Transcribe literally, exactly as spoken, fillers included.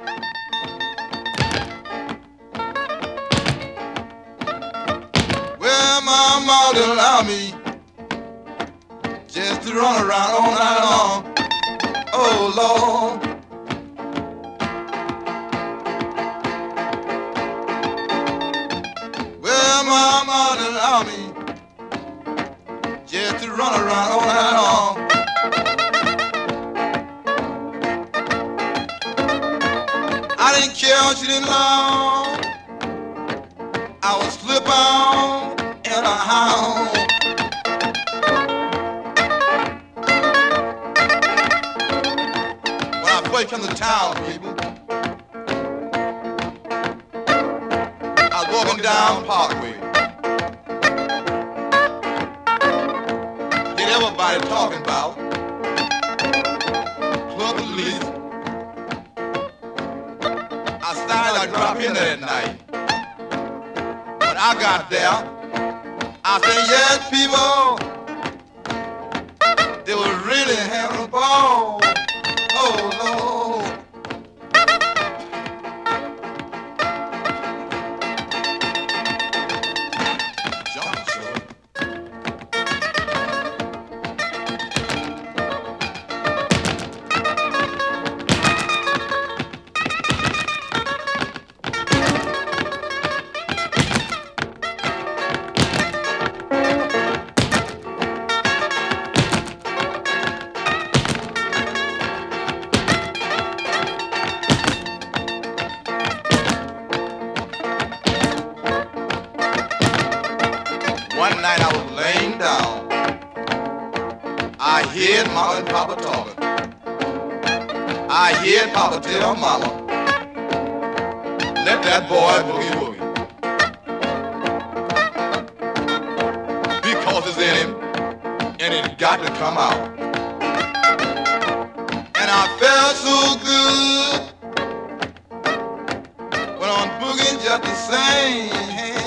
Well, my mama didn't allow me just to run around all night long. Oh, Lord. Well, my mama didn't allow me just to run around all night long. I didn't care what she didn't allow. I would slip on in a house. When I first come to town, people, I was walking down Parkway. Did everybody talking about Club Police? I started to drop in there at night. When I got there, I said, yes, people, they were really having a ball. Oh, Lord. Johnny Short. One night I was laying down. I heard Mama and Papa talking. I heard Papa tell Mama, let that boy boogie woogie. Because it's in him, and it got to come out. And I felt so good when I'm boogieing just the same.